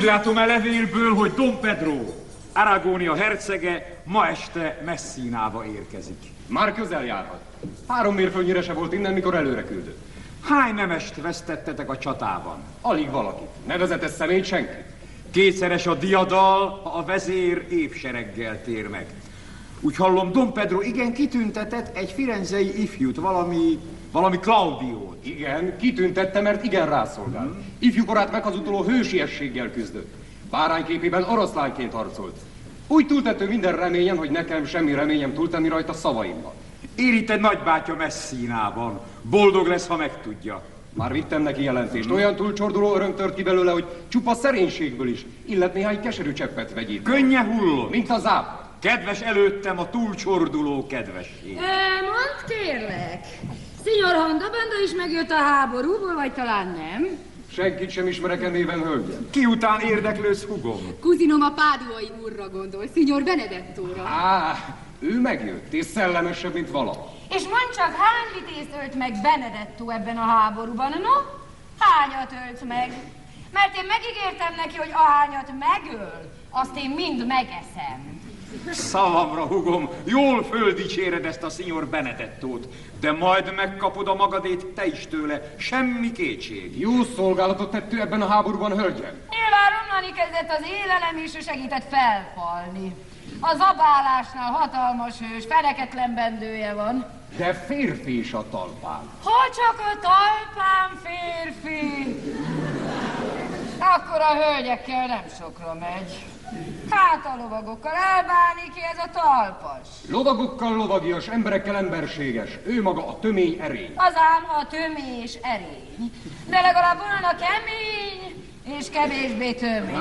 Úgy látom a levélből, hogy Dom Pedro, Aragónia hercege ma este Messzinába érkezik. Már közel járhat. 3 mérföldnyire se volt innen, mikor előre küldött. Hány nemest vesztettetek a csatában? Alig valaki. Nevezetes személyt senki. Kétszeres a diadal, ha a vezér évsereggel tér meg. Úgy hallom, Dom Pedro igen kitüntetett egy firenzei ifjút, valami Claudiót. Igen, kitüntette, mert igen rászolgál. Ifjúkorát meghazudtoló hősiességgel küzdött. Bárányképében oroszlánként harcolt. Úgy túltető minden reményen, hogy nekem semmi reményem túltenni rajta szavaimban. Éríted nagybátya Messinában. Boldog lesz, ha megtudja. Már vittem neki jelentést. Olyan túlcsorduló öröm tört ki belőle, hogy csupa szerénységből is, illet néhány keserű cseppet vegyít. Könnye hullott. Mint a záp. Kedves előttem a túlcsorduló kedvesség. Mondd kérlek, Signor Honda is megjött a háborúból, vagy talán nem? Senkit sem ismerek néven, hölgyem. Ki után érdeklősz, hugom? Kuzinom a páduai úrra gondol, Signor Benedettóra. Ő megjött, és szellemesebb, mint valaha. És mondd csak, hány vitézt ölt meg Benedettó ebben a háborúban, no? Hányat ölt meg? Mert én megígértem neki, hogy ahányat megöl, azt én mind megeszem. Szavamra, hugom, jól földicséred ezt a Signor Benedettót, de majd megkapod a magadét te is tőle, semmi kétség. Jó szolgálatot tett ő ebben a háborúban, hölgyem. Nyilván romlani kezdett az élelem, és ő segített felfalni. A zabálásnál hatalmas hős, feneketlen bendője van. De férfi is a talpán. Ha csak a talpán férfi, akkor a hölgyekkel nem sokra megy. Hát a lovagokkal elbánik ki ez a talpas. Lovagokkal lovagias, emberekkel emberséges. Ő maga a tömény erény. Az ám a tömés erény. De legalább volna kemény, és kevésbé tömény.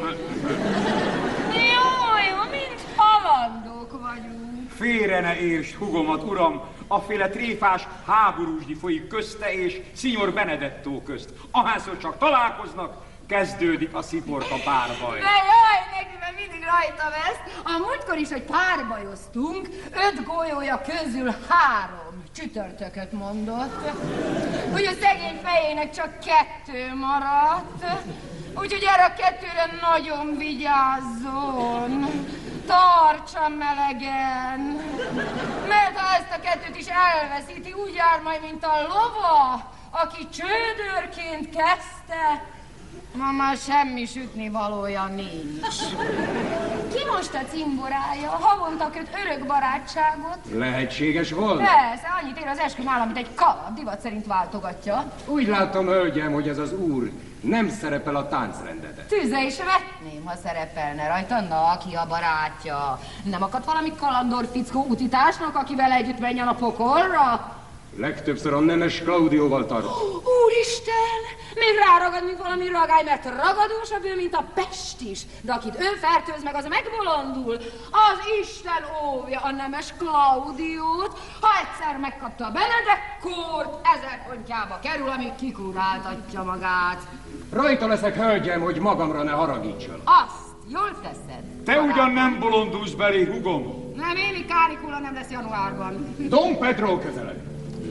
Jó, mint halandók vagyunk. Félre ne értsd, hugomat, uram, aféle tréfás háborúsdi folyik közte és Signor Benedettó közt. Ahányszor csak találkoznak, kezdődik a sziporka párbaj. De jaj, nekem mindig rajta vesz. A múltkor is, hogy párbajoztunk, 5 golyója közül 3 csütörtököt mondott. Úgy a szegény fejének csak 2 maradt. Úgyhogy erre a 2-re nagyon vigyázzon. Tartsa melegen. Mert ha ezt a 2-t is elveszíti, úgy jár majd, mint a lova, aki csődörként kezdte. Ma már semmi sütni valója nincs. Ki most a cimborája? Havonta köt örök barátságot? Lehetséges volna? Persze, annyit ér az eskü nálam, mint egy kalap, divat szerint váltogatja. Úgy látom, hölgyem, hogy ez az úr nem szerepel a táncrendeten. Tűzre is vetném, ha szerepelne rajta. Na, ki a barátja? Nem akadt valami kalandor fickó utitársnak, akivel együtt menjen a pokolra? Legtöbbször a nemes Claudióval tart. Úristen! Még ráragad, mint valami ragály, mert ragadósabb ő, mint a Pest is. De akit ő fertőz meg, az megbolondul. Az Isten óvja a nemes Claudiót. Ha egyszer megkapta a Benedekkort, 1000 pontjába kerül, amíg kikuráltatja magát. Rajta leszek, hölgyem, hogy magamra ne haragítson. Azt jól teszed. Te ugyan nem bolondulsz belé, hugom. Nem, éli kánikula nem lesz januárban. Dom Pedro közeled.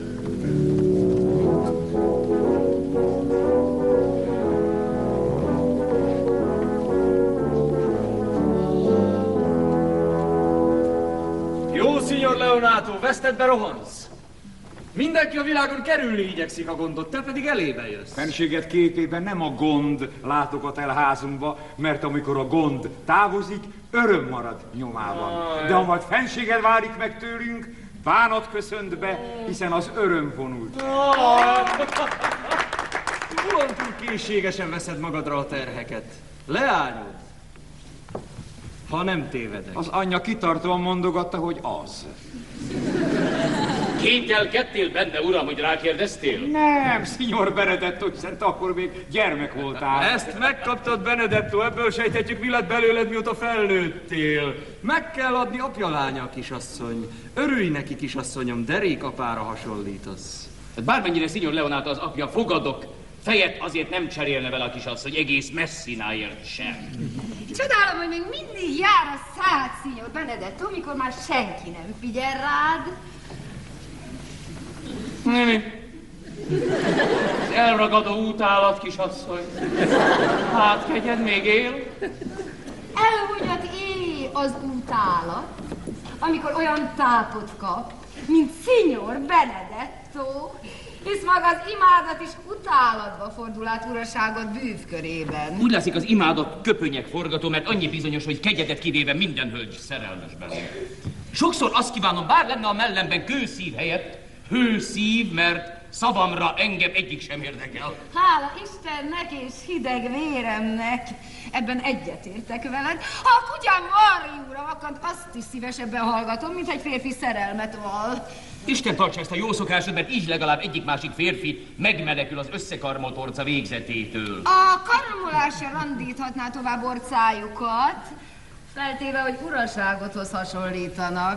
Jó, Signor Leonato, vesztedbe rohansz. Mindenki a világon kerülni igyekszik a gondot, te pedig elébe jössz. Fenséget képében nem a gond látogat el házunkba, mert amikor a gond távozik, öröm marad nyomában. De ha majd fenséged válik meg tőlünk, bánat köszönt be, hiszen az öröm vonult. Uram, túl készségesen veszed magadra a terheket. Leányod, ha nem tévedek. Az anyja kitartóan mondogatta, hogy az. Kételkedtél benne, uram, hogy rákérdeztél? Nem, Signor Benedetto, hiszen te akkor még gyermek voltál. Ezt megkaptad, Benedetto, ebből sejthetjük, mi lett belőled, mióta felnőttél. Meg kell adni apja lánya, kisasszony. Örülj neki, kisasszonyom, derékapára hasonlítasz. Bármennyire Signor Leonato az apja, fogadok, fejet azért nem cserélne vele a kisasszony, egész Messináért sem. Csodálom, hogy még mindig jár a szád, Signor Benedetto, mikor már senki nem figyel rád. Néni, Az elragadó utálat, kisasszony. Hát, kegyed még él? Elhúgyat az utálat, amikor olyan tápot kap, mint Signor Benedetto, hisz maga az imádat is utálatba fordul át uraságot bűvkörében. Úgy látszik, az imádat köpönyek forgató, mert annyi bizonyos, hogy kegyedet kivéve minden hölgy szerelmes benne. Sokszor azt kívánom, bár lenne a mellemben kőszív helyett, hőszív, mert szavamra engem egyik sem érdekel. Hála Istennek és hideg véremnek, ebben egyetértek veled. Ha a kutyám varjúra vakant, azt is szívesebben hallgatom, mint egy férfi szerelmet val. Isten tartsa ezt a jó szokásod, mert így legalább egyik-másik férfi megmenekül az összekarmolt orca végzetétől. A karmolásra randíthatná tovább orcájukat, feltéve, hogy uraságothoz hasonlítanak.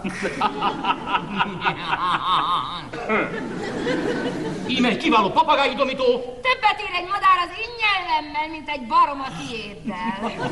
Íme egy kiváló papagájudomító. Többet ér egy madár az én nyelvemmel, mint egy barom a tiéddel.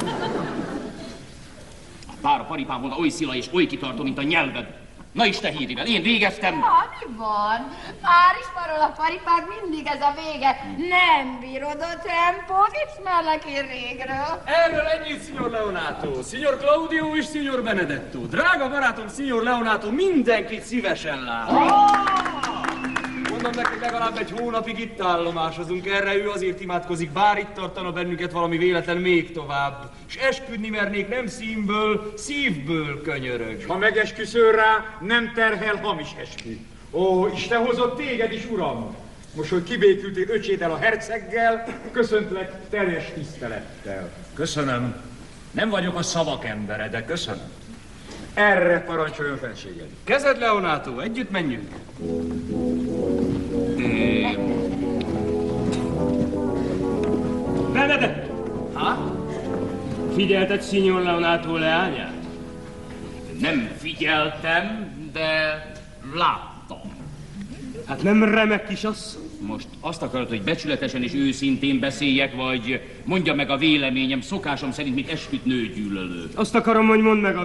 Bár a paripám volna oly szila és oly kitartó, mint a nyelved. Na is te hírivel, én végeztem. Mi van? Már ismerül a paripád, mindig ez a vége. Nem bírod a tempót, ismerlek én régről. Erről ennyit, Signor Leonato, Signor Claudio és Signor Benedetto. Drága barátom, Signor Leonato, mindenkit szívesen lát. Mondom neked, legalább egy hónapig itt állomásozunk, erre ő azért imádkozik, bár itt tartana bennünket valami véletlen még tovább. És esküdni mernék nem színből, szívből, könyörög. Ha megesküszöl rá, nem terhel hamis eskü. Ó, Isten hozott téged is, uram! Most, hogy kibékültél öcséddel a herceggel, köszöntlek teljes tisztelettel. Köszönöm. Nem vagyok a szavak embere, de köszönöm. Erre parancsoljon fenséged. Kezed, Leonato, együtt menjünk. Benedetto! Ha? Figyelted Signor Leonato leányát? Nem figyeltem, de láttam. Hát nem remek kisasszony? Most azt akarod, hogy becsületesen és őszintén beszéljek, vagy mondja meg a véleményem szokásom szerint, mint esküdt nőgyűlölő? Azt akarom, hogy mondd meg a